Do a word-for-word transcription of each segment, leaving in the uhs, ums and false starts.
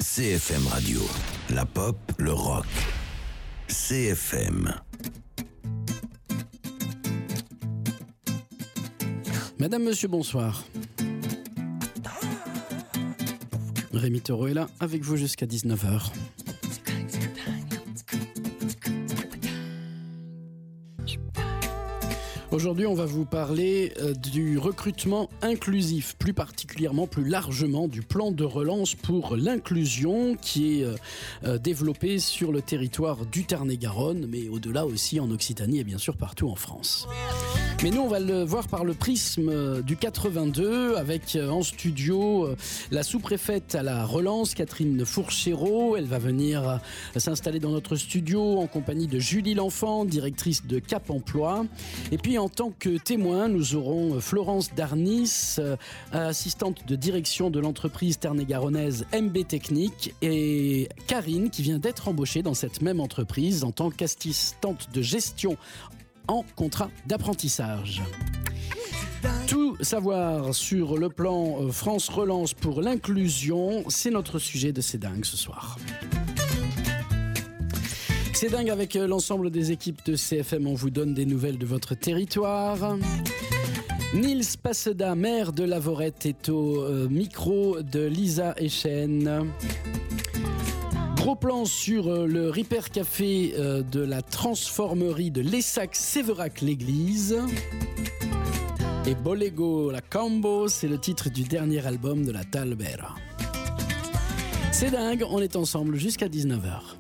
C F M Radio, la pop, le rock. C F M. Madame, monsieur, bonsoir. Rémi Taureau est là, avec vous jusqu'à dix-neuf heures. Aujourd'hui, on va vous parler euh, du recrutement inclusif, plus particulièrement, plus largement, du plan de relance pour l'inclusion qui est euh, euh, développé sur le territoire du Tarn-et-Garonne, mais au-delà aussi en Occitanie et bien sûr partout en France. Mais nous, on va le voir par le prisme du quatre-vingt-deux, avec euh, en studio euh, la sous-préfète à la relance, Catherine Fourchéreau. Elle va venir euh, s'installer dans notre studio en compagnie de Julie L'Enfant, directrice de Cap Emploi. Et puis, en tant que témoin, nous aurons Florence Darnis, euh, assistante de direction de l'entreprise tarn-et-garonnaise M B Technique, et Karine, qui vient d'être embauchée dans cette même entreprise en tant qu'assistante de gestion en contrat d'apprentissage. Tout savoir sur le plan France Relance pour l'inclusion, c'est notre sujet de C'est dingue ce soir. C'est dingue avec l'ensemble des équipes de C F M, on vous donne des nouvelles de votre territoire. Nils Passeda, maire de Lavorette, est au euh, micro de Lisa Echen. Gros plan sur le Ripper Café de la transformerie de Lessac-Sévérac-l'Église. Et Bolego la Cambo, c'est le titre du dernier album de la Talbera. C'est dingue, on est ensemble jusqu'à dix-neuf heures.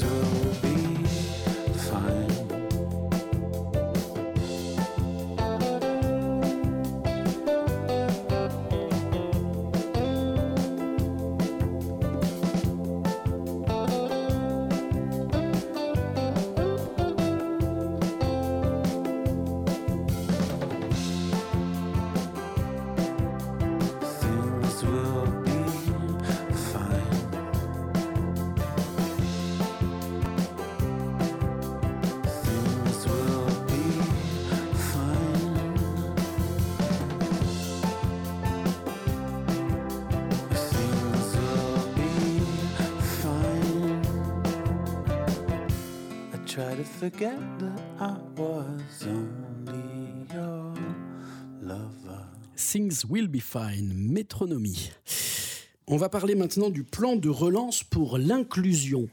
Fine. to forget that I was only your lover. Things Will Be Fine, Métronomie. On va parler maintenant du plan de relance pour l'inclusion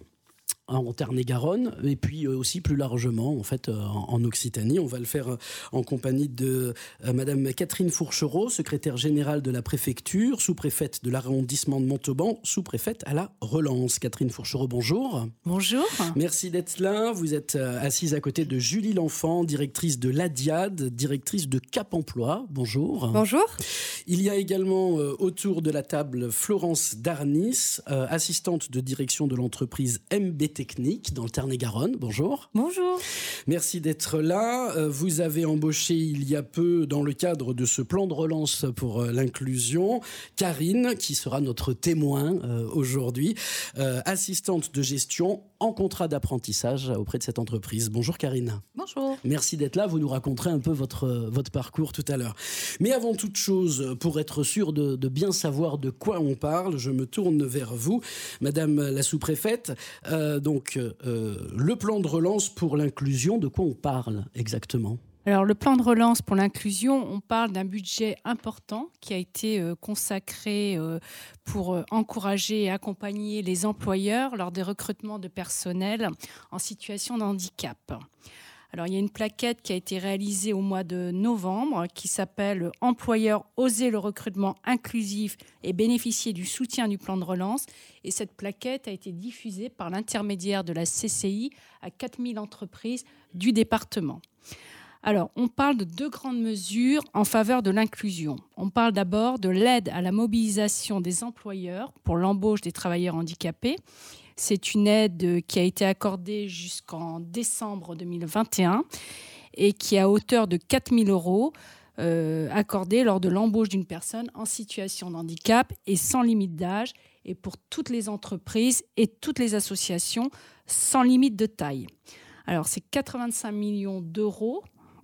en Tarn-et-Garonne, et puis aussi plus largement en fait en Occitanie. On va le faire en compagnie de euh, Madame Catherine Fourchereau, secrétaire générale de la préfecture, sous-préfète de l'arrondissement de Montauban, sous-préfète à la relance. Catherine Fourchereau, bonjour. Bonjour. Merci d'être là. Vous êtes assise à côté de Julie L'Enfant, directrice de l'A D I A D, directrice de Cap Emploi. Bonjour. Bonjour. Il y a également euh, autour de la table Florence Darnis, euh, assistante de direction de l'entreprise M B Technique dans le Tarn-et-Garonne. Bonjour. Bonjour. Merci d'être là. Euh, vous avez embauché il y a peu, dans le cadre de ce plan de relance pour euh, l'inclusion, Karine, qui sera notre témoin euh, aujourd'hui, euh, assistante de gestion en contrat d'apprentissage auprès de cette entreprise. Bonjour Karine. Bonjour. Merci d'être là. Vous nous raconterez un peu votre, votre parcours tout à l'heure. Mais avant toute chose, pour être sûr de, de bien savoir de quoi on parle, je me tourne vers vous, Madame la sous-préfète. Euh, donc, euh, le plan de relance pour l'inclusion, de quoi on parle exactement ? Alors, le plan de relance pour l'inclusion, on parle d'un budget important qui a été euh, consacré euh, pour euh, encourager et accompagner les employeurs lors des recrutements de personnel en situation de handicap. Alors, il y a une plaquette qui a été réalisée au mois de novembre qui s'appelle « Employeurs, oser le recrutement inclusif et bénéficier du soutien du plan de relance ». Et cette plaquette a été diffusée par l'intermédiaire de la C C I à quatre mille entreprises du département. Alors, on parle de deux grandes mesures en faveur de l'inclusion. On parle d'abord de l'aide à la mobilisation des employeurs pour l'embauche des travailleurs handicapés. C'est une aide qui a été accordée jusqu'en décembre deux mille vingt et un et qui est à hauteur de quatre mille euros euh, accordée lors de l'embauche d'une personne en situation de handicap et sans limite d'âge et pour toutes les entreprises et toutes les associations sans limite de taille. Alors, c'est quatre-vingt-cinq millions d'euros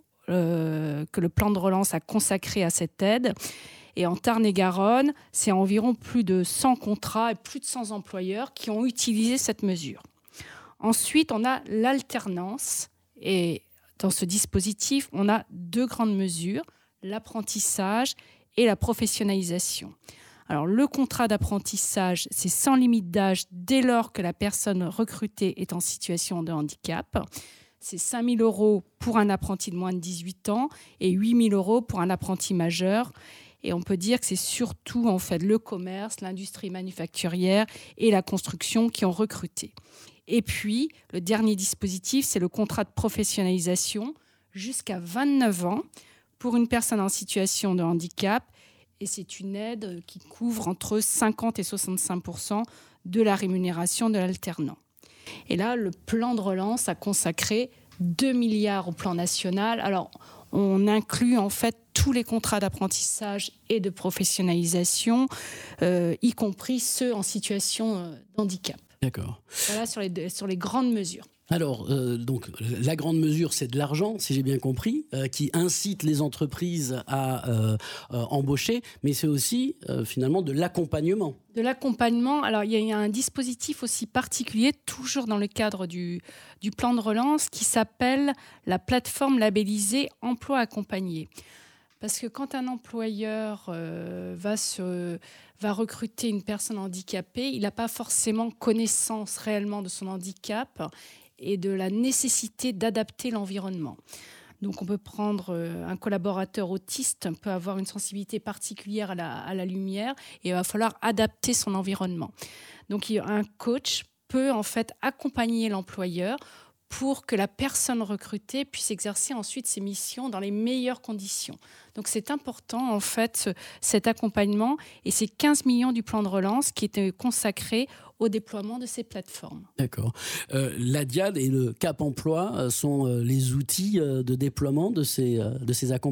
euh, que le plan de relance a consacré à cette aide. Et en Tarn-et-Garonne, c'est environ plus de cent contrats et plus de cent employeurs qui ont utilisé cette mesure. Ensuite, on a l'alternance. Et dans ce dispositif, on a deux grandes mesures, l'apprentissage et la professionnalisation. Alors, le contrat d'apprentissage, c'est sans limite d'âge dès lors que la personne recrutée est en situation de handicap. C'est cinq mille euros pour un apprenti de moins de dix-huit ans et huit mille euros pour un apprenti majeur. Et on peut dire que c'est surtout en fait le commerce, l'industrie manufacturière et la construction qui ont recruté. Et puis, le dernier dispositif, c'est le contrat de professionnalisation jusqu'à vingt-neuf ans pour une personne en situation de handicap. Et c'est une aide qui couvre entre cinquante et soixante-cinq pour cent de la rémunération de l'alternant. Et là, le plan de relance a consacré deux milliards au plan national. Alors, on inclut en fait tous les contrats d'apprentissage et de professionnalisation, euh, y compris ceux en situation euh, de handicap. D'accord. Voilà sur les, sur les grandes mesures. Alors, euh, donc, la grande mesure, c'est de l'argent, si j'ai bien compris, euh, qui incite les entreprises à euh, euh, embaucher, mais c'est aussi, euh, finalement, de l'accompagnement. De l'accompagnement. Alors, il y a un dispositif aussi particulier, toujours dans le cadre du, du plan de relance, qui s'appelle la plateforme labellisée Emploi Accompagné. Parce que quand un employeur euh, va, se, va recruter une personne handicapée, il n'a pas forcément connaissance réellement de son handicap et de la nécessité d'adapter l'environnement. Donc on peut prendre euh, un collaborateur autiste, peut avoir une sensibilité particulière à la, à la lumière et il va falloir adapter son environnement. Donc un coach peut en fait accompagner l'employeur pour que la personne recrutée puisse exercer ensuite ses missions dans les meilleures conditions. Donc c'est important en fait ce, cet accompagnement et ces quinze millions du plan de relance qui étaient consacrés au déploiement de ces plateformes. D'accord. Euh, L'A D I A D et le Cap Emploi sont euh, les outils euh, de déploiement de ces, euh, de ces accompagnements ?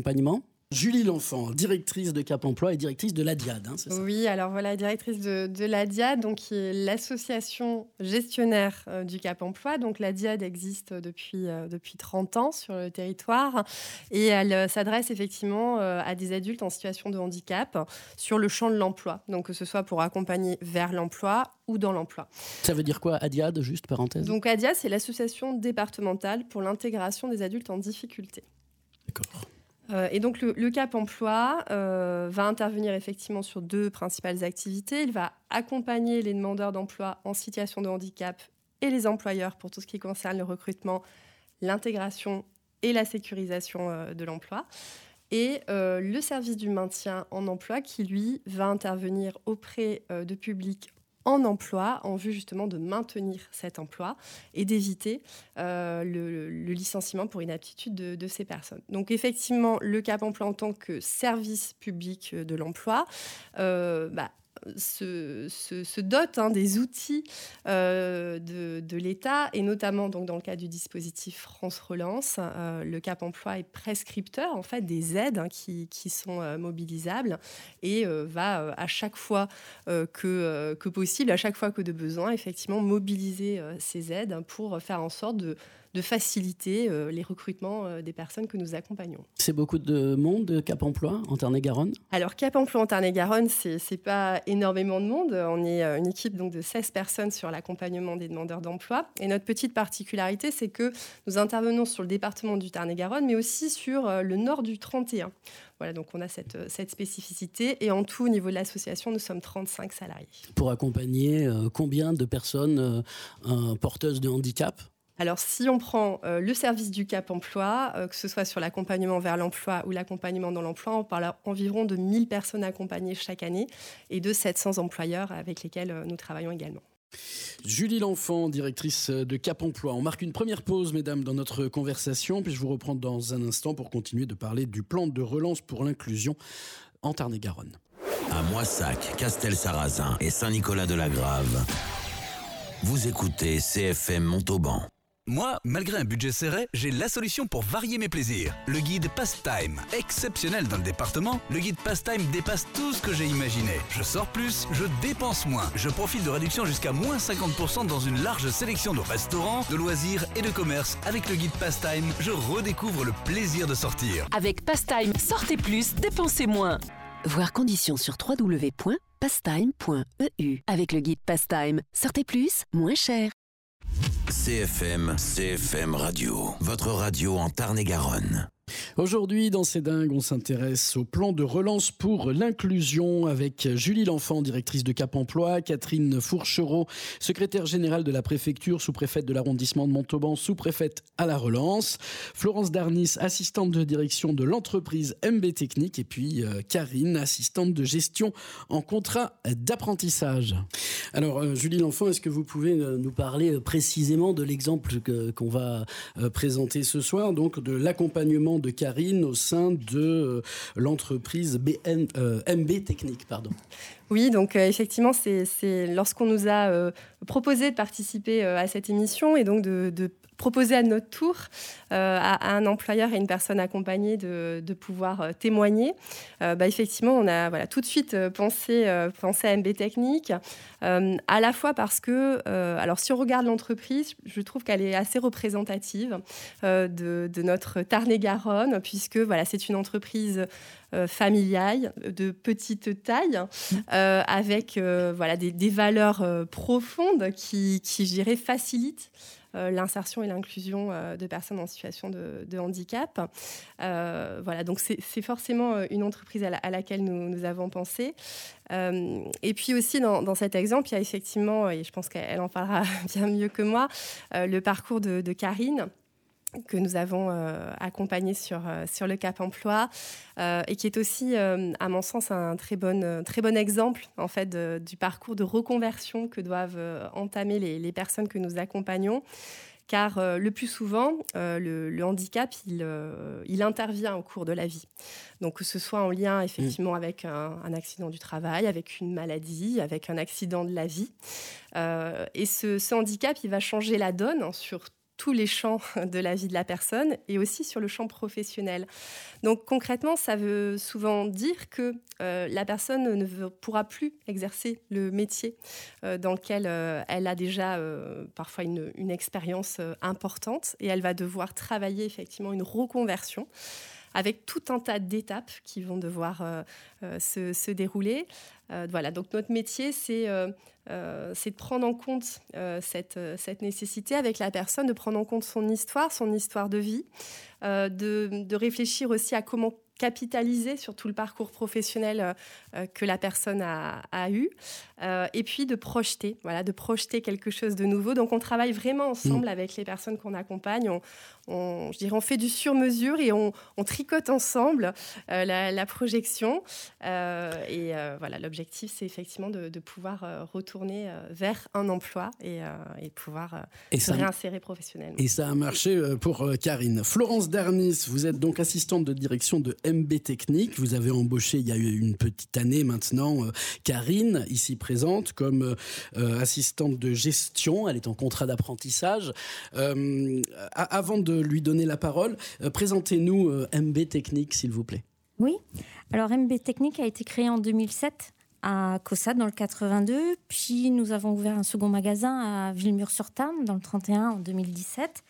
Julie L'Enfant, directrice de Cap Emploi et directrice de l'A D I A D, hein, c'est ça ? Oui, alors voilà, directrice de, de l'A D I A D, donc, qui est l'association gestionnaire euh, du Cap Emploi. Donc l'A D I A D existe depuis, euh, depuis trente ans sur le territoire et elle euh, s'adresse effectivement euh, à des adultes en situation de handicap sur le champ de l'emploi. Donc que ce soit pour accompagner vers l'emploi ou dans l'emploi. Ça veut dire quoi, A D I A D, juste parenthèse ? Donc A D I A D, c'est l'association départementale pour l'intégration des adultes en difficulté. D'accord. Euh, et donc le, le Cap Emploi euh, va intervenir effectivement sur deux principales activités. Il va accompagner les demandeurs d'emploi en situation de handicap et les employeurs pour tout ce qui concerne le recrutement, l'intégration et la sécurisation euh, de l'emploi. Et euh, le service du maintien en emploi qui, lui, va intervenir auprès euh, de publics en emploi en vue justement de maintenir cet emploi et d'éviter euh, le, le licenciement pour inaptitude de, de ces personnes. Donc effectivement, le Cap Emploi en tant que service public de l'emploi euh, bah, se, se, se dote hein, des outils euh, de, de l'État et notamment donc, dans le cadre du dispositif France Relance, euh, le Cap Emploi est prescripteur en fait, des aides hein, qui, qui sont euh, mobilisables et euh, va euh, à chaque fois euh, que, euh, que possible, à chaque fois que de besoin, effectivement mobiliser euh, ces aides pour faire en sorte de de faciliter euh, les recrutements euh, des personnes que nous accompagnons. C'est beaucoup de monde, de Cap Emploi, en Tarn-et-Garonne ? Alors, Cap Emploi en Tarn-et-Garonne, c'est, c'est pas énormément de monde. On est euh, une équipe donc, de seize personnes sur l'accompagnement des demandeurs d'emploi. Et notre petite particularité, c'est que nous intervenons sur le département du Tarn-et-Garonne, mais aussi sur euh, le nord du trente et un. Voilà, donc on a cette, cette spécificité. Et en tout, au niveau de l'association, nous sommes trente-cinq salariés. Pour accompagner euh, combien de personnes euh, porteuses de handicap ? Alors, si on prend euh, le service du Cap Emploi, euh, que ce soit sur l'accompagnement vers l'emploi ou l'accompagnement dans l'emploi, on parle environ de mille personnes accompagnées chaque année et de sept cents employeurs avec lesquels euh, nous travaillons également. Julie L'Enfant, directrice de Cap Emploi. On marque une première pause, mesdames, dans notre conversation, puis je vous reprends dans un instant pour continuer de parler du plan de relance pour l'inclusion en Tarn-et-Garonne. À Moissac, Castelsarrasin et Saint-Nicolas-de-la-Grave, vous écoutez C F M Montauban. Moi, malgré un budget serré, j'ai la solution pour varier mes plaisirs. Le guide Pastime. Exceptionnel dans le département, le guide Pastime dépasse tout ce que j'ai imaginé. Je sors plus, je dépense moins. Je profite de réductions jusqu'à moins cinquante pour cent dans une large sélection de restaurants, de loisirs et de commerces. Avec le guide Pastime, je redécouvre le plaisir de sortir. Avec Pastime, sortez plus, dépensez moins. Voir conditions sur w w w point pastime point e u. Avec le guide Pastime, sortez plus, moins cher. C F M, C F M Radio, votre radio en Tarn-et-Garonne. Aujourd'hui, dans C'est dingue, on s'intéresse au plan de relance pour l'inclusion avec Julie L'Enfant, directrice de Cap Emploi, Catherine Fourchereau, secrétaire générale de la préfecture, sous-préfète de l'arrondissement de Montauban, sous-préfète à la relance, Florence Darnis, assistante de direction de l'entreprise M B Technique, et puis euh, Karine, assistante de gestion en contrat d'apprentissage. Alors, euh, Julie L'Enfant, est-ce que vous pouvez euh, nous parler euh, précisément de l'exemple que, qu'on va euh, présenter ce soir, donc de l'accompagnement de Karine au sein de euh, l'entreprise B N, euh, M B Technique, pardon. Oui, donc euh, effectivement, c'est, c'est lorsqu'on nous a euh, proposé de participer euh, à cette émission et donc de, de proposer à notre tour euh, à, à un employeur et une personne accompagnée de, de pouvoir euh, témoigner, euh, bah, effectivement, on a voilà, tout de suite euh, pensé, euh, pensé à M B Technique, euh, à la fois parce que, euh, alors si on regarde l'entreprise, je trouve qu'elle est assez représentative euh, de, de notre Tarn-et-Garonne, puisque voilà, c'est une entreprise Euh, familiale, de petite taille, euh, avec euh, voilà, des, des valeurs euh, profondes qui, qui, je dirais, facilitent euh, l'insertion et l'inclusion euh, de personnes en situation de, de handicap. Euh, voilà, donc c'est, c'est forcément une entreprise à, la, à laquelle nous, nous avons pensé. Euh, et puis aussi, dans, dans cet exemple, il y a effectivement, et je pense qu'elle en parlera bien mieux que moi, euh, le parcours de, de Karine, que nous avons euh, accompagné sur, euh, sur le Cap Emploi euh, et qui est aussi, euh, à mon sens, un très bon, euh, très bon exemple en fait, de, du parcours de reconversion que doivent euh, entamer les, les personnes que nous accompagnons. Car euh, le plus souvent, euh, le, le handicap, il, euh, il intervient au cours de la vie. Donc que ce soit en lien effectivement avec un, un accident du travail, avec une maladie, avec un accident de la vie. Euh, et ce, ce handicap, il va changer la donne sur tous les champs de la vie de la personne et aussi sur le champ professionnel. Donc concrètement, ça veut souvent dire que euh, la personne ne veut, pourra plus exercer le métier euh, dans lequel euh, elle a déjà euh, parfois une, une expérience euh, importante et elle va devoir travailler effectivement une reconversion avec tout un tas d'étapes qui vont devoir euh, euh, se, se dérouler. Euh, voilà, donc notre métier, c'est, euh, euh, c'est de prendre en compte euh, cette, cette nécessité avec la personne, de prendre en compte son histoire, son histoire de vie, euh, de, de réfléchir aussi à comment capitaliser sur tout le parcours professionnel euh, que la personne a, a eu, euh, et puis de projeter, voilà, de projeter quelque chose de nouveau. Donc on travaille vraiment ensemble mmh. avec les personnes qu'on accompagne. On, on, je dirais, on fait du sur-mesure et on, on tricote ensemble euh, la, la projection. Euh, et euh, voilà, l'objectif, c'est effectivement de, de pouvoir euh, retourner euh, vers un emploi et, euh, et pouvoir euh, et se ça, réinsérer professionnellement. Et ça a marché pour euh, Karine. Florence Darnis, vous êtes donc assistante de direction de M B Technique. Vous avez embauché il y a eu une petite année maintenant euh, Karine, ici présente, comme euh, assistante de gestion. Elle est en contrat d'apprentissage. Euh, avant de lui donner la parole, euh, présentez-nous euh, M B Technique, s'il vous plaît. Oui, alors M B Technique a été créé en deux mille sept à Caussade dans le quatre-vingt-deux. Puis nous avons ouvert un second magasin à Villemur-sur-Tarn dans le trente et un en deux mille dix-sept.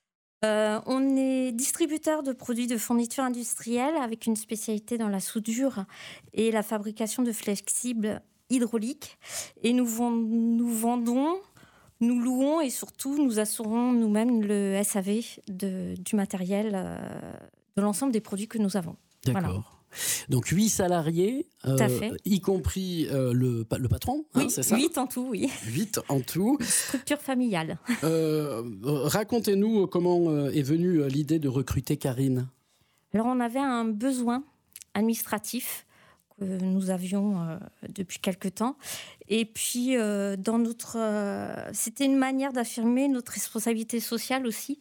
Euh, on est distributeur de produits de fourniture industrielle avec une spécialité dans la soudure et la fabrication de flexibles hydrauliques. Et nous, vend, nous vendons, nous louons et surtout nous assurons nous-mêmes le S A V de, du matériel, euh, de l'ensemble des produits que nous avons. D'accord. Voilà. Donc huit salariés, euh, y compris euh, le, le patron, oui, hein, c'est ça ? huit en tout, oui. huit en tout. Structure familiale. Euh, racontez-nous comment est venue l'idée de recruter Karine. Alors on avait un besoin administratif que nous avions euh, depuis quelque temps. Et puis, euh, dans notre, euh, c'était une manière d'affirmer notre responsabilité sociale aussi,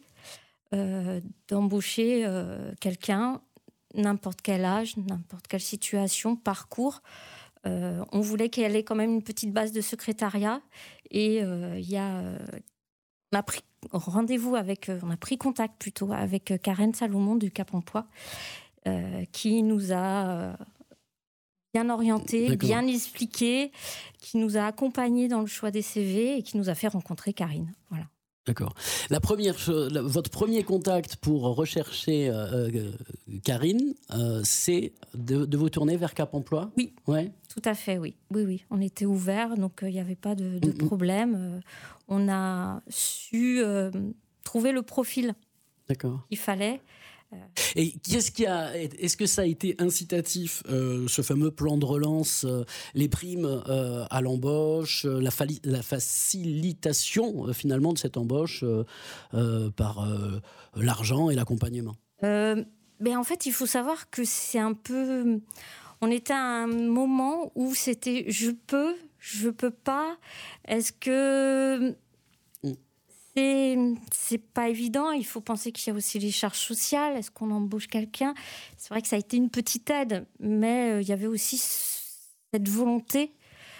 euh, d'embaucher euh, quelqu'un, n'importe quel âge, n'importe quelle situation, parcours. Euh, on voulait qu'elle ait quand même une petite base de secrétariat. Et euh, y a, euh, on a pris rendez-vous avec, euh, on a pris contact plutôt avec euh, Karen Salomon du Cap Emploi, euh, qui nous a euh, bien orienté, D'accord. bien expliqué, qui nous a accompagnés dans le choix des C V et qui nous a fait rencontrer Karine. Voilà. D'accord. La première, la, votre premier contact pour rechercher euh, euh, Karine, euh, c'est de, de vous tourner vers Cap Emploi ? Oui, ouais. Tout à fait, oui. Oui, oui. On était ouverts, donc il euh, n'y avait pas de, de mm-hmm. problème. Euh, on a su euh, trouver le profil D'accord. qu'il fallait. Et qu'est-ce qui a, est-ce que ça a été incitatif, euh, ce fameux plan de relance, euh, les primes euh, à l'embauche, euh, la, fali- la facilitation euh, finalement de cette embauche euh, euh, par euh, l'argent et l'accompagnement ? euh, ben En fait, il faut savoir que c'est un peu... On était à un moment où c'était « je peux, je peux pas ». Est-ce que... C'est, c'est pas évident, il faut penser qu'il y a aussi les charges sociales, est-ce qu'on embauche quelqu'un ? C'est vrai que ça a été une petite aide, mais euh, il y avait aussi cette volonté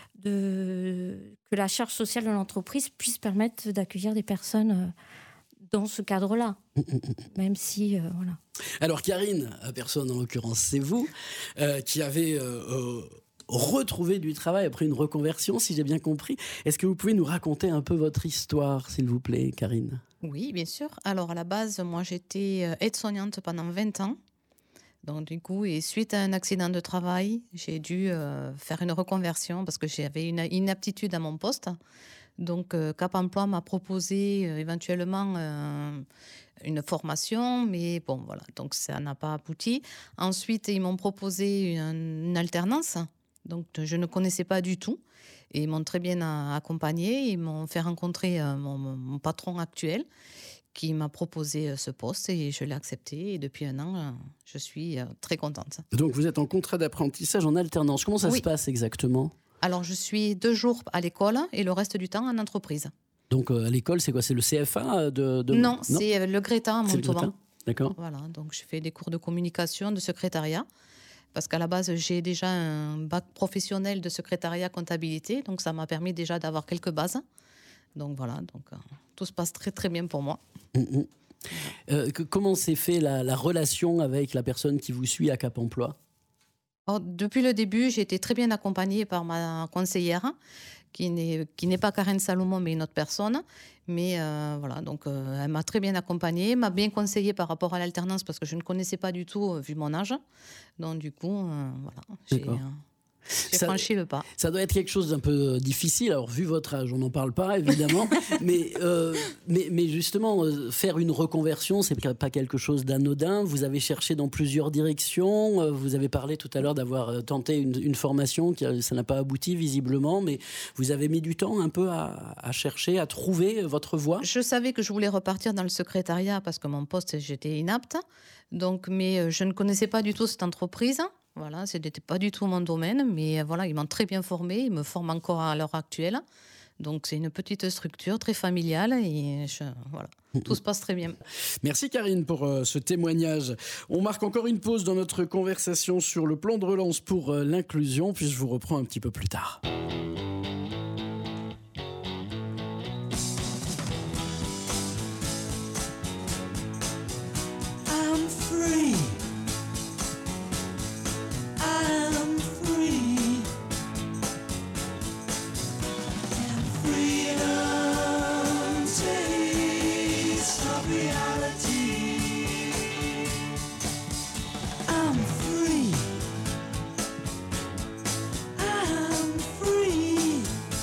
de, que la charge sociale de l'entreprise puisse permettre d'accueillir des personnes euh, dans ce cadre-là, même si, euh, voilà. Alors Karine, personne en l'occurrence, c'est vous, euh, qui avez... Euh, euh, retrouver du travail après une reconversion, si j'ai bien compris. Est-ce que vous pouvez nous raconter un peu votre histoire, s'il vous plaît, Karine ? Oui, bien sûr. Alors, à la base, moi, j'étais aide-soignante pendant vingt ans. Donc, du coup, et suite à un accident de travail, j'ai dû euh, faire une reconversion parce que j'avais une inaptitude à mon poste. Donc, euh, Cap Emploi m'a proposé euh, éventuellement euh, une formation, mais bon, voilà. Donc, ça n'a pas abouti. Ensuite, ils m'ont proposé une, une alternance. Donc, je ne connaissais pas du tout. Et ils m'ont très bien accompagnée. Ils m'ont fait rencontrer euh, mon, mon patron actuel qui m'a proposé ce poste et je l'ai accepté. Et depuis un an, je suis très contente. Donc, vous êtes en contrat d'apprentissage en alternance. Comment ça oui. se passe exactement ? Alors, je suis deux jours à l'école et le reste du temps en entreprise. Donc, euh, à l'école, c'est quoi ? C'est le C F A de, de... Non, non, c'est le Greta à Montauban. D'accord. Voilà, donc je fais des cours de communication, de secrétariat. Parce qu'à la base, j'ai déjà un bac professionnel de secrétariat comptabilité. Donc, ça m'a permis déjà d'avoir quelques bases. Donc, voilà. Donc, tout se passe très très bien pour moi. Mmh. Euh, que, comment s'est fait la, la relation avec la personne qui vous suit à Cap Emploi ? Alors, depuis le début, j'ai été très bien accompagnée par ma conseillère, qui n'est, qui n'est pas Karen Salomon, mais une autre personne. Mais euh, voilà, donc euh, elle m'a très bien accompagnée, m'a bien conseillée par rapport à l'alternance, parce que je ne connaissais pas du tout, euh, vu mon âge. Donc du coup, euh, voilà, j'ai, euh, j'ai ça, franchi le pas. Ça doit être quelque chose d'un peu difficile. Alors, vu votre âge, on n'en parle pas, évidemment. mais, euh, mais, mais justement, euh, faire une reconversion, c'est pas quelque chose d'anodin. Vous avez cherché dans plusieurs directions. Euh, vous avez parlé tout à l'heure d'avoir euh, tenté une, une formation, qui a, ça n'a pas abouti, visiblement. Mais vous avez mis du temps un peu à, à chercher, à trouver votre voie. Je savais que je voulais repartir dans le secrétariat, parce que mon poste, j'étais inapte. Donc, mais je ne connaissais pas du tout cette entreprise. Voilà, ce n'était pas du tout mon domaine, mais voilà, ils m'ont très bien formée, ils me forment encore à l'heure actuelle. Donc c'est une petite structure très familiale et je, voilà, tout se passe très bien. Merci Karine pour euh, ce témoignage. On marque encore une pause dans notre conversation sur le plan de relance pour euh, l'inclusion, puis je vous reprends un petit peu plus tard. I'm free. I'm free, and freedom tastes of reality. I'm free, I'm free,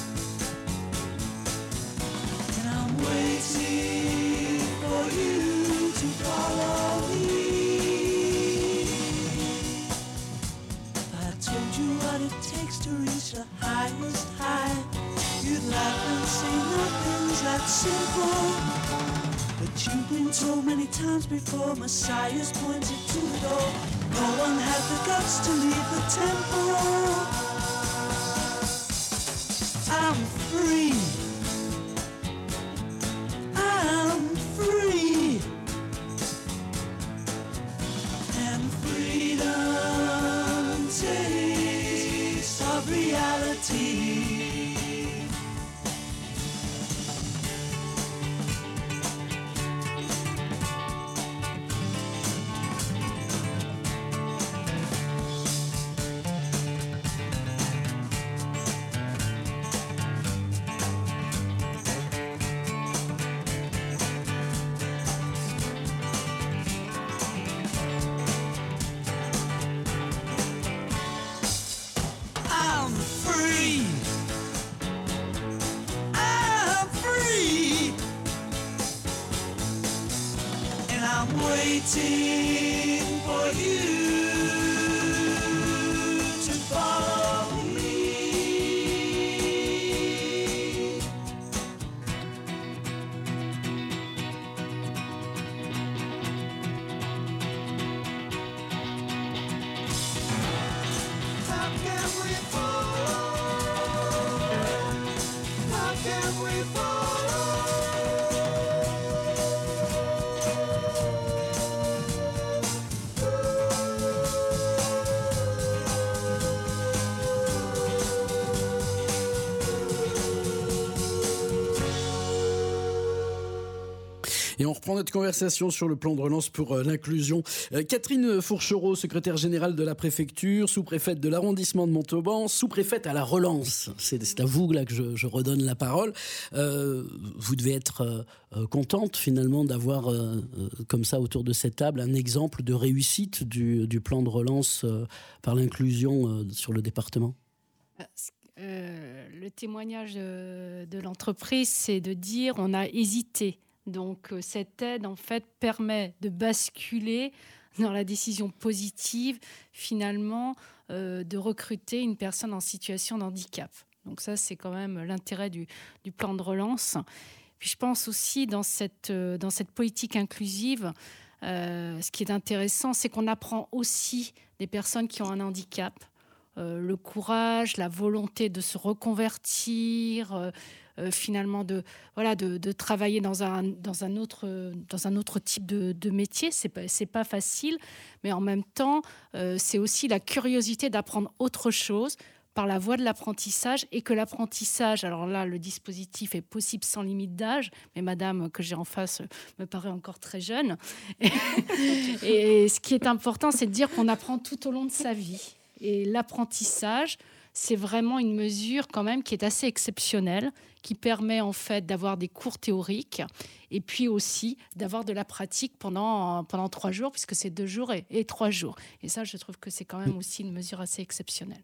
and I'm waiting for you to follow me. Told you what it takes to reach the highest high. You'd laugh and say nothing's that simple. But you've been told many times before, Messiah's pointed to the door. No one had the guts to leave the temple. I'm free. I'm free. And freedom taste of reality. I'm free. I'm free. And I'm waiting for you to follow me. How can we follow? How can we Et on reprend notre conversation sur le plan de relance pour euh, l'inclusion. Euh, Catherine Fourchereau, secrétaire générale de la préfecture, sous-préfète de l'arrondissement de Montauban, sous-préfète à la relance. C'est, c'est à vous là que je, je redonne la parole. Euh, vous devez être euh, euh, contente finalement d'avoir euh, euh, comme ça autour de cette table un exemple de réussite du, du plan de relance euh, par l'inclusion euh, sur le département. Euh, le témoignage de, de l'entreprise, c'est de dire on a hésité. Donc euh, cette aide en fait permet de basculer dans la décision positive finalement euh, de recruter une personne en situation de handicap. Donc ça c'est quand même l'intérêt du, du plan de relance. Puis je pense aussi dans cette, euh, dans cette politique inclusive, euh, ce qui est intéressant, c'est qu'on apprend aussi des personnes qui ont un handicap. Euh, le courage, la volonté de se reconvertir, euh, euh, finalement de, voilà, de, de travailler dans un, dans un, autre, dans un autre type de, de métier. C'est pas, c'est pas facile, mais en même temps, euh, c'est aussi la curiosité d'apprendre autre chose par la voie de l'apprentissage et que l'apprentissage, alors là, le dispositif est possible sans limite d'âge, mais madame que j'ai en face me paraît encore très jeune. Et, et ce qui est important, c'est de dire qu'on apprend tout au long de sa vie. Et l'apprentissage, c'est vraiment une mesure quand même qui est assez exceptionnelle, qui permet en fait d'avoir des cours théoriques et puis aussi d'avoir de la pratique pendant, pendant trois jours, puisque c'est deux jours et, et trois jours. Et ça, je trouve que c'est quand même aussi une mesure assez exceptionnelle.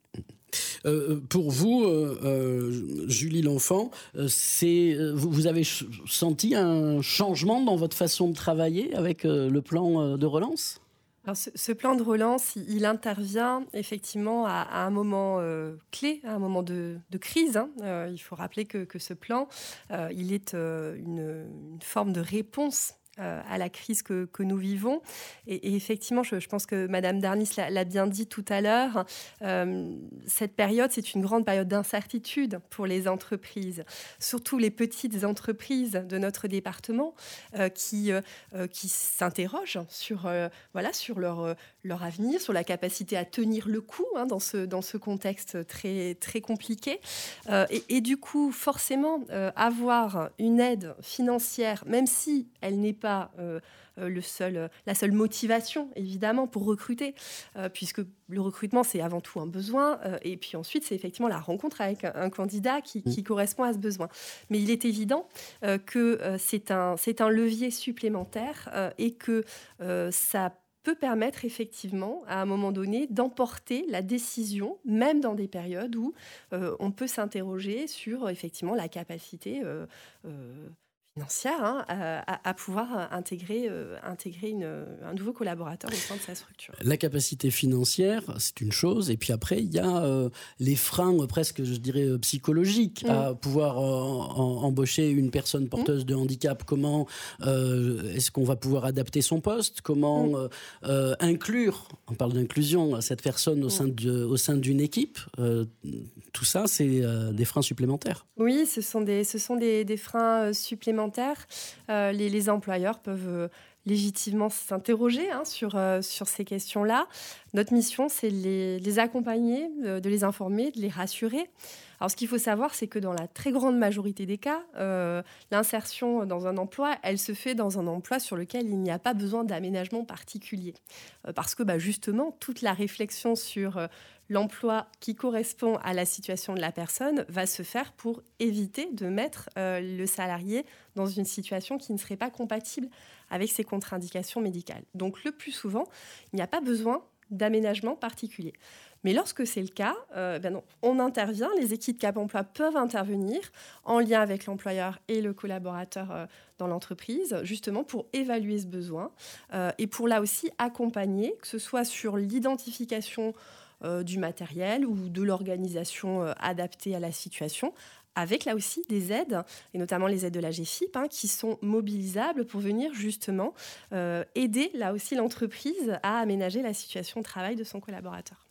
Euh, pour vous, euh, euh, Julie L'Enfant, euh, c'est, euh, vous, vous avez ch- senti un changement dans votre façon de travailler avec euh, le plan euh, de relance ? Alors ce, ce plan de relance, il, il intervient effectivement à, à un moment euh, clé, à un moment de, de crise. Hein. Euh, il faut rappeler que, que ce plan, euh, il est euh, une, une forme de réponse euh, à la crise que, que nous vivons. Et, et effectivement, je, je pense que Madame Darnis l'a, l'a bien dit tout à l'heure, euh, cette période, c'est une grande période d'incertitude pour les entreprises, surtout les petites entreprises de notre département euh, qui, euh, qui s'interrogent sur, euh, voilà, sur leur, euh, leur avenir, sur la capacité à tenir le coup hein, dans, ce, dans ce contexte très, très compliqué. Euh, et, et du coup, forcément, euh, avoir une aide financière, même si elle n'est pas Euh, euh, le seul, la seule motivation, évidemment, pour recruter, euh, puisque le recrutement, c'est avant tout un besoin, euh, et puis ensuite, c'est effectivement la rencontre avec un, un candidat qui, qui correspond à ce besoin. Mais il est évident euh, que euh, c'est un, c'est un levier supplémentaire euh, et que euh, ça peut permettre effectivement, à un moment donné, d'emporter la décision, même dans des périodes où euh, on peut s'interroger sur, effectivement, la capacité euh, euh, financière hein, à, à pouvoir intégrer, euh, intégrer une, un nouveau collaborateur au sein de sa structure. La capacité financière, c'est une chose. Et puis après, il y a euh, les freins euh, presque, je dirais, euh, psychologiques mmh. à pouvoir euh, en, embaucher une personne porteuse mmh. de handicap. Comment euh, est-ce qu'on va pouvoir adapter son poste ? Comment mmh. euh, euh, inclure, on parle d'inclusion, cette personne au, mmh. sein, de, au sein d'une équipe euh, tout ça, c'est euh, des freins supplémentaires. Oui, ce sont des, ce sont des, des freins supplémentaires. Euh, les, les employeurs peuvent euh, légitimement s'interroger hein, sur, euh, sur ces questions-là. Notre mission, c'est de les, les accompagner, de, de les informer, de les rassurer. Alors, ce qu'il faut savoir, c'est que dans la très grande majorité des cas, euh, l'insertion dans un emploi, elle se fait dans un emploi sur lequel il n'y a pas besoin d'aménagement particulier. Euh, parce que, bah, justement, toute la réflexion sur euh, l'emploi qui correspond à la situation de la personne va se faire pour éviter de mettre euh, le salarié dans une situation qui ne serait pas compatible avec ses contre-indications médicales. Donc, le plus souvent, il n'y a pas besoin d'aménagement particulier. Mais lorsque c'est le cas, euh, ben non, on intervient, les équipes Cap Emploi peuvent intervenir en lien avec l'employeur et le collaborateur euh, dans l'entreprise, justement pour évaluer ce besoin euh, et pour là aussi accompagner, que ce soit sur l'identification euh, du matériel ou de l'organisation euh, adaptée à la situation, avec là aussi des aides, et notamment les aides de la G F I P, hein, qui sont mobilisables pour venir justement euh, aider là aussi l'entreprise à aménager la situation de travail de son collaborateur.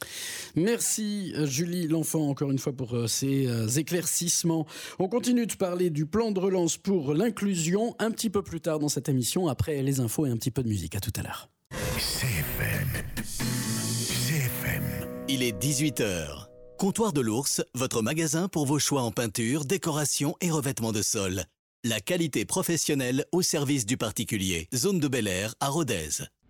Merci Julie L'Enfant, encore une fois pour euh, ces euh, éclaircissements. On continue de parler du plan de relance pour l'inclusion un petit peu plus tard dans cette émission, après les infos et un petit peu de musique. À tout à l'heure. C F M. C F M. Il est dix-huit heures. Comptoir de l'Ours, votre magasin pour vos choix en peinture, décoration et revêtement de sol. La qualité professionnelle au service du particulier. Zone de Bel Air à Rodez.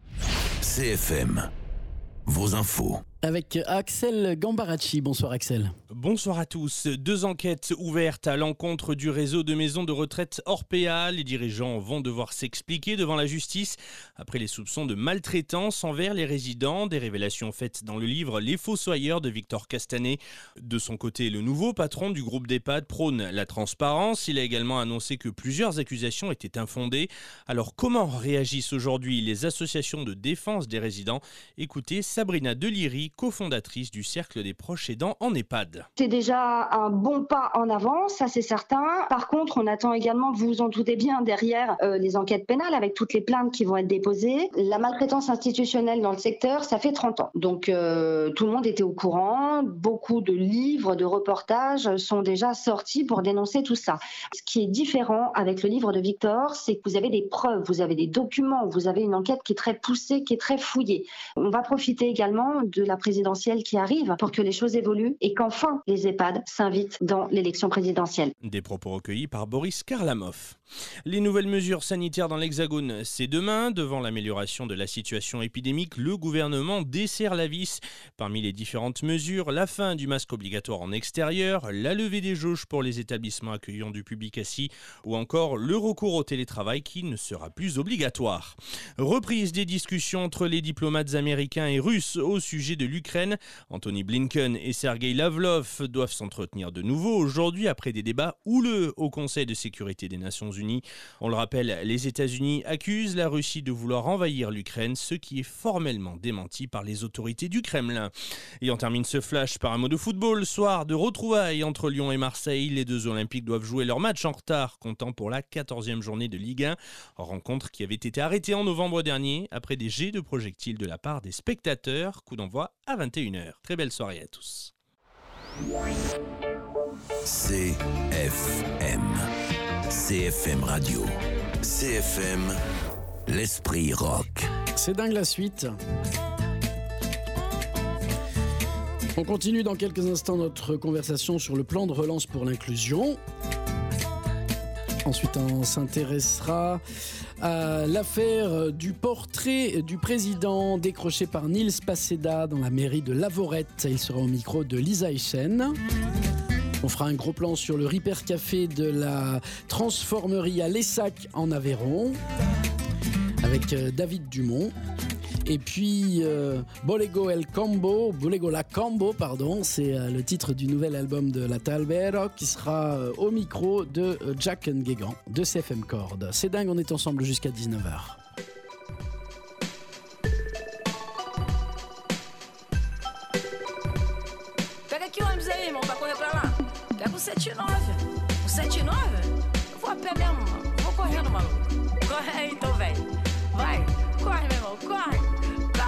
C F M, vos infos. Avec Axel Gambaracci. Bonsoir Axel. Bonsoir à tous. Deux enquêtes ouvertes à l'encontre du réseau de maisons de retraite Orpea. Les dirigeants vont devoir s'expliquer devant la justice après les soupçons de maltraitance envers les résidents. Des révélations faites dans le livre Les Fossoyeurs de Victor Castanet. De son côté, le nouveau patron du groupe d'EHPAD prône la transparence. Il a également annoncé que plusieurs accusations étaient infondées. Alors comment réagissent aujourd'hui les associations de défense des résidents ? Écoutez Sabrina Deliri, cofondatrice du Cercle des proches aidants en EHPAD. C'est déjà un bon pas en avant, ça c'est certain. Par contre, on attend également, vous vous en doutez bien, derrière euh, les enquêtes pénales avec toutes les plaintes qui vont être déposées. La maltraitance institutionnelle dans le secteur, ça fait trente ans. Donc euh, tout le monde était au courant. Beaucoup de livres, de reportages sont déjà sortis pour dénoncer tout ça. Ce qui est différent avec le livre de Victor, c'est que vous avez des preuves, vous avez des documents, vous avez une enquête qui est très poussée, qui est très fouillée. On va profiter également de la la présidentielle qui arrive pour que les choses évoluent et qu'enfin les EHPAD s'invitent dans l'élection présidentielle. Des propos recueillis par Boris Karlamov. Les nouvelles mesures sanitaires dans l'Hexagone, c'est demain. Devant l'amélioration de la situation épidémique, le gouvernement desserre la vis. Parmi les différentes mesures, la fin du masque obligatoire en extérieur, la levée des jauges pour les établissements accueillant du public assis ou encore le recours au télétravail qui ne sera plus obligatoire. Reprise des discussions entre les diplomates américains et russes au sujet de l'Ukraine. Anthony Blinken et Sergei Lavrov doivent s'entretenir de nouveau aujourd'hui après des débats houleux au Conseil de sécurité des Nations Unies. On le rappelle, les États-Unis accusent la Russie de vouloir envahir l'Ukraine, ce qui est formellement démenti par les autorités du Kremlin. Et on termine ce flash par un mot de football. Soir de retrouvailles entre Lyon et Marseille. Les deux Olympiques doivent jouer leur match en retard, comptant pour la quatorzième journée de Ligue un. Rencontre qui avait été arrêtée en novembre dernier après des jets de projectiles de la part des spectateurs. Coup d'envoi à vingt et une heures. Très belle soirée à tous. C F M. C F M Radio. C F M, l'esprit rock. C'est dingue la suite. On continue dans quelques instants notre conversation sur le plan de relance pour l'inclusion. Ensuite, on s'intéressera à l'affaire du portrait du président décroché par Nils Paseda dans la mairie de Lavorette. Il sera au micro de Lisa Echen. On fera un gros plan sur le Ripper Café de la transformerie à Lessac en Aveyron avec David Dumont. Et puis euh, Bolego El Combo, Bolego La Combo, pardon, c'est euh, le titre du nouvel album de La Talbero qui sera euh, au micro de euh, Jack Nguegan de C F M Chord. C'est dingue, on est ensemble jusqu'à dix-neuf heures. Pega aqui o ônibus aí, irmão, pra correr pra lá. Pega o sete e nove. O sete e nove? Eu vou a pé mesmo, mano. Vou correndo, maluco. Corre aí, então, velho. Vai, corre, meu irmão, corre.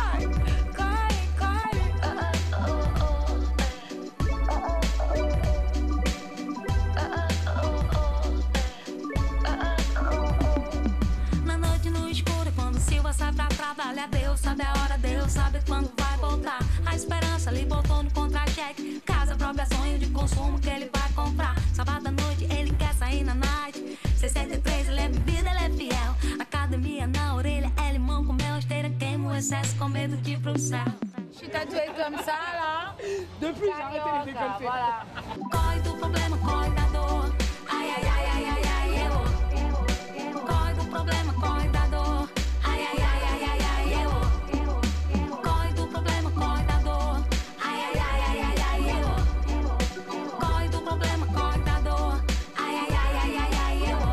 Deus sabe a hora, Deus sabe quando vai voltar. A esperança lhe botou no contra-cheque. Casa própria, sonho de consumo que ele vai comprar. Sábado à noite ele quer sair na night. sessenta e três ele é bebida, ele é fiel. Academia na orelha, é limão com mel. Esteira queima o excesso com medo de ir pro céu. Je suis tatouée comme ça là. Depuis j'ai arrêté les décolletés. Voilà. Corre do problema, corre da dor. Ai, ai, ai, ai, ai, ai, eu. Corre do problema, corre da dor. Ai, ai, ai, ai, ai, ai, eu. Corre do problema, corre da dor. Ai, ai, ai, ai, ai, ai, eu. Corre do problema, corre da dor. Ai, ai, ai, ai, ai, ai, eu.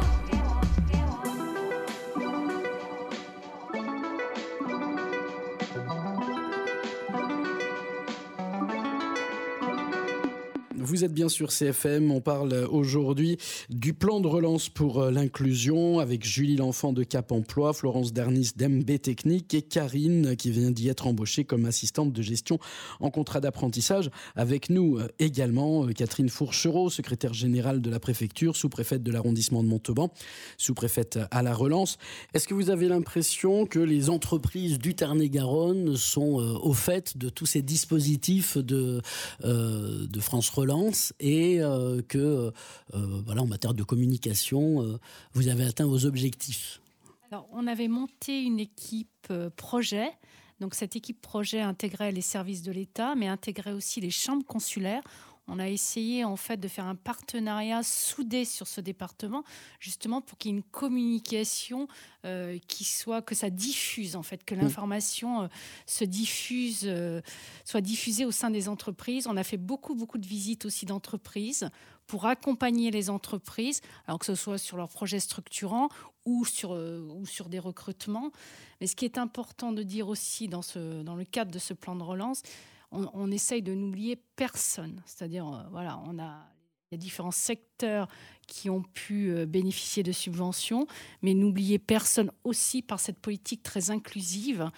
Vous êtes bien sur C F M, on parle aujourd'hui du plan de relance pour l'inclusion avec Julie L'Enfant de Cap Emploi, Florence Dernis d'M B Technique et Karine qui vient d'y être embauchée comme assistante de gestion en contrat d'apprentissage. Avec nous également Catherine Fourchereau, secrétaire générale de la préfecture, sous-préfète de l'arrondissement de Montauban, sous-préfète à la relance. Est-ce que vous avez l'impression que les entreprises du Tarn-et-Garonne sont euh, au fait de tous ces dispositifs de, euh, de France Relance et euh, que, euh, voilà, en matière de communication, euh, vous avez atteint vos objectifs? Alors, on avait monté une équipe euh, projet. Donc, cette équipe projet intégrait les services de l'État, mais intégrait aussi les chambres consulaires. On a essayé en fait de faire un partenariat soudé sur ce département, justement pour qu'il y ait une communication euh, qui soit, que ça diffuse en fait, que l'information euh, se diffuse, euh, soit diffusée au sein des entreprises. On a fait beaucoup beaucoup de visites aussi d'entreprises pour accompagner les entreprises, alors que ce soit sur leurs projets structurants ou sur, euh, ou sur des recrutements. Mais ce qui est important de dire aussi dans, ce, dans le cadre de ce plan de relance, on, on essaye de n'oublier personne. C'est-à-dire, euh, voilà, on a il y a différents secteurs qui ont pu euh, bénéficier de subventions, mais n'oublier personne aussi par cette politique très inclusive.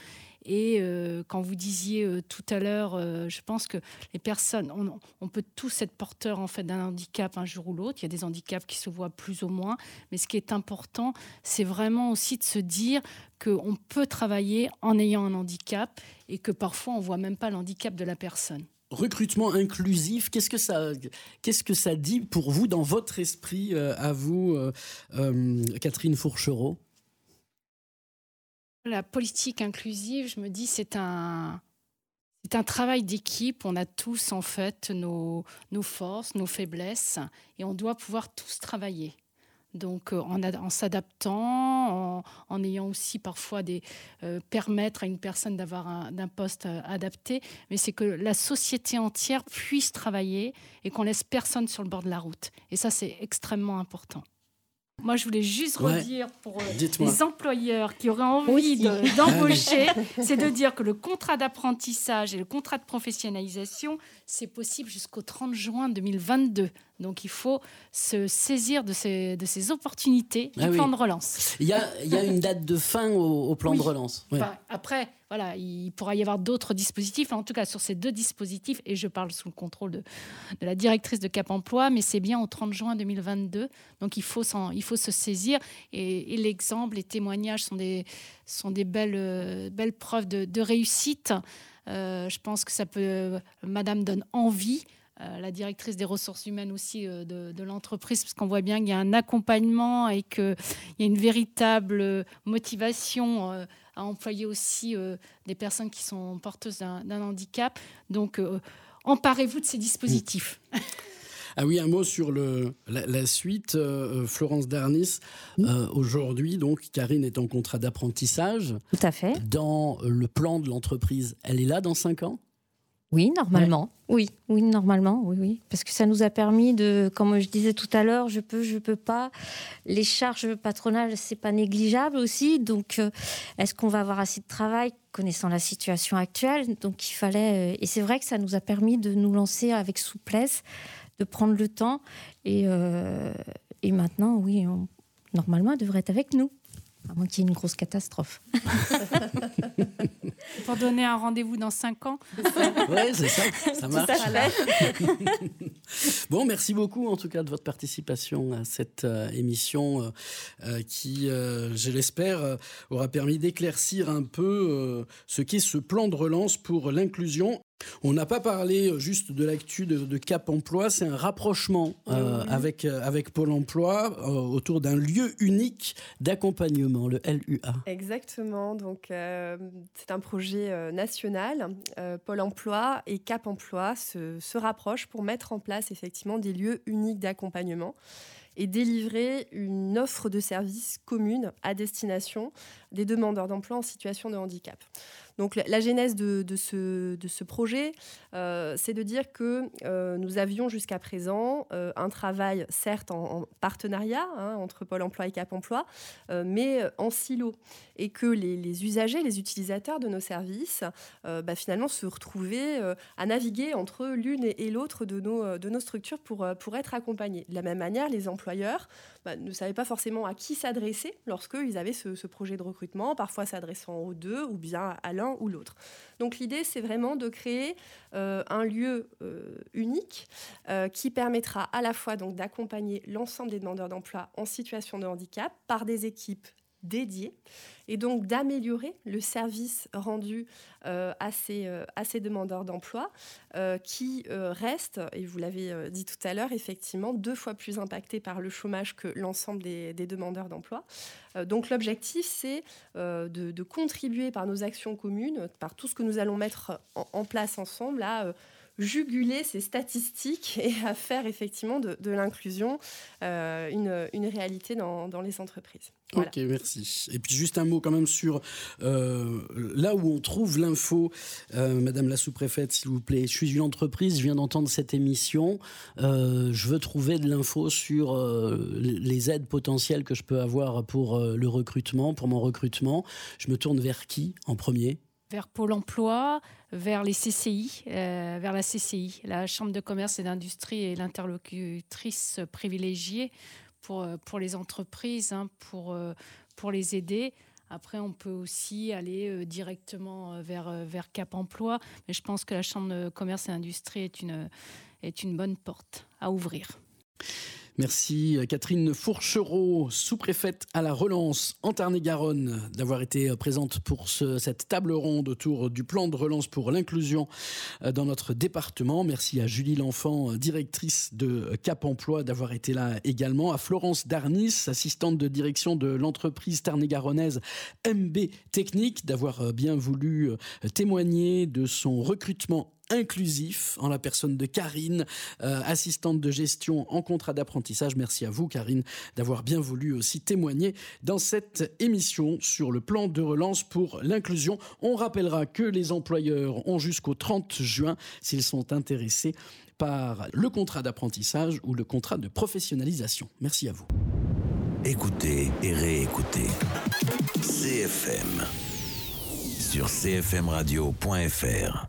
Et euh, quand vous disiez euh, tout à l'heure, euh, je pense que les personnes, on, on peut tous être porteurs en fait d'un handicap un jour ou l'autre. Il y a des handicaps qui se voient plus ou moins, mais ce qui est important, c'est vraiment aussi de se dire qu'on peut travailler en ayant un handicap et que parfois on voit même pas le handicap de la personne. Recrutement inclusif, qu'est-ce que ça, qu'est-ce que ça dit pour vous dans votre esprit, euh, à vous, euh, euh, Catherine Fourchereau? La politique inclusive, je me dis, c'est un, c'est un travail d'équipe. On a tous, en fait, nos, nos forces, nos faiblesses, et on doit pouvoir tous travailler. Donc, euh, en, ad- en s'adaptant, en, en ayant aussi parfois des... Euh, permettre à une personne d'avoir un, d'un poste euh, adapté, mais c'est que la société entière puisse travailler et qu'on laisse personne sur le bord de la route. Et ça, c'est extrêmement important. Moi, je voulais juste Ouais. redire pour euh, Dites-moi. les employeurs qui auraient envie Aussi. de- d'embaucher, c'est de dire que le contrat d'apprentissage et le contrat de professionnalisation, c'est possible jusqu'au trente juin deux mille vingt-deux. Donc, il faut se saisir de ces, de ces opportunités du Ah oui. plan de relance. Il y a, il y a une date de fin au, au plan Oui. de relance. Ouais. Enfin, après, voilà, il pourra y avoir d'autres dispositifs. En tout cas, sur ces deux dispositifs, et je parle sous le contrôle de, de la directrice de Cap Emploi, mais c'est bien au trente juin deux mille vingt-deux. Donc, il faut, s'en- il faut se saisir. Et, et l'exemple, les témoignages sont des, sont des belles, euh, belles preuves de, de réussite. Euh, je pense que ça peut... euh, Madame donne envie. Euh, la directrice des ressources humaines aussi euh, de, de l'entreprise, parce qu'on voit bien qu'il y a un accompagnement et qu'il y a une véritable euh, motivation euh, à employer aussi euh, des personnes qui sont porteuses d'un, d'un handicap. Donc, euh, emparez-vous de ces dispositifs. Ah oui, un mot sur le, la, la suite. Euh, Florence Darnis, euh, aujourd'hui, donc, Karine est en contrat d'apprentissage. Tout à fait. Dans le plan de l'entreprise, elle est là dans cinq ans? Oui, normalement. Oui, oui, normalement, oui, oui. Parce que ça nous a permis de, comme je disais tout à l'heure, je peux, je peux pas. Les charges patronales, c'est pas négligeable aussi. Donc, euh, est-ce qu'on va avoir assez de travail, connaissant la situation actuelle? Donc, il fallait. euh, et c'est vrai que ça nous a permis de nous lancer avec souplesse, de prendre le temps. Et, euh, et maintenant, oui, on- normalement, elle devrait être avec nous. À moins qu'il y ait une grosse catastrophe. Pour donner un rendez-vous dans cinq ans. Oui, c'est ça, ça Tout marche. à fait. Bon, merci beaucoup en tout cas de votre participation à cette euh, émission euh, euh, qui, euh, je l'espère, euh, aura permis d'éclaircir un peu euh, ce qu'est ce plan de relance pour l'inclusion. On n'a pas parlé euh, juste de l'actu de, de Cap Emploi, c'est un rapprochement euh, Oui. avec, euh, avec Pôle Emploi euh, autour d'un lieu unique d'accompagnement, le L U A. Exactement. Donc, euh, c'est un projet euh, national. Euh, Pôle Emploi et Cap Emploi se, se rapprochent pour mettre en place effectivement des lieux uniques d'accompagnement et délivrer une offre de services commune à destination des demandeurs d'emploi en situation de handicap. Donc la, la genèse de, de, ce, de ce projet, euh, c'est de dire que euh, nous avions jusqu'à présent euh, un travail, certes en, en partenariat hein, entre Pôle Emploi et Cap Emploi, euh, mais en silo. Et que les, les usagers, les utilisateurs de nos services, euh, bah, finalement se retrouvaient euh, à naviguer entre l'une et, et l'autre de nos, de nos structures pour, pour être accompagnés. De la même manière, les employeurs bah, ne savaient pas forcément à qui s'adresser lorsqu'ils avaient ce, ce projet de recrutement, parfois s'adressant aux deux ou bien à l'un ou l'autre. Donc l'idée, c'est vraiment de créer euh, un lieu euh, unique euh, qui permettra à la fois donc, d'accompagner l'ensemble des demandeurs d'emploi en situation de handicap par des équipes dédiées et donc d'améliorer le service rendu euh, à, ces, euh, à ces demandeurs d'emploi euh, qui euh, restent, et vous l'avez euh, dit tout à l'heure, effectivement deux fois plus impactés par le chômage que l'ensemble des, des demandeurs d'emploi. Euh, donc l'objectif, c'est euh, de, de contribuer par nos actions communes, par tout ce que nous allons mettre en, en place ensemble à euh, juguler ces statistiques et à faire effectivement de, de l'inclusion euh, une, une réalité dans, dans les entreprises. Voilà. Ok, merci. Et puis juste un mot quand même sur euh, là où on trouve l'info, euh, Madame la sous-préfète, s'il vous plaît. Je suis une entreprise, je viens d'entendre cette émission. Euh, je veux trouver de l'info sur euh, les aides potentielles que je peux avoir pour euh, le recrutement, pour mon recrutement. Je me tourne vers qui en premier ? Vers Pôle emploi, vers les C C I, euh, vers la C C I, la Chambre de commerce et d'industrie est l'interlocutrice privilégiée pour, pour les entreprises, hein, pour, pour les aider Après, on peut aussi aller euh, directement euh, vers, euh, vers Cap Emploi. Mais je pense que la Chambre de commerce et d'industrie est une, est une bonne porte à ouvrir. Merci Catherine Fourchereau, sous-préfète à la relance en Tarn-et-Garonne, d'avoir été présente pour ce, cette table ronde autour du plan de relance pour l'inclusion dans notre département. Merci à Julie L'Enfant, directrice de Cap Emploi, d'avoir été là également. À Florence Darnis, assistante de direction de l'entreprise tarn-et-garonnaise M B Technique, d'avoir bien voulu témoigner de son recrutement inclusif en la personne de Karine, euh, assistante de gestion en contrat d'apprentissage. Merci à vous Karine d'avoir bien voulu aussi témoigner dans cette émission sur le plan de relance pour l'inclusion. On rappellera que les employeurs ont jusqu'au trente juin s'ils sont intéressés par le contrat d'apprentissage ou le contrat de professionnalisation. Merci à vous. Écoutez et réécoutez C F M sur c f m radio point f r.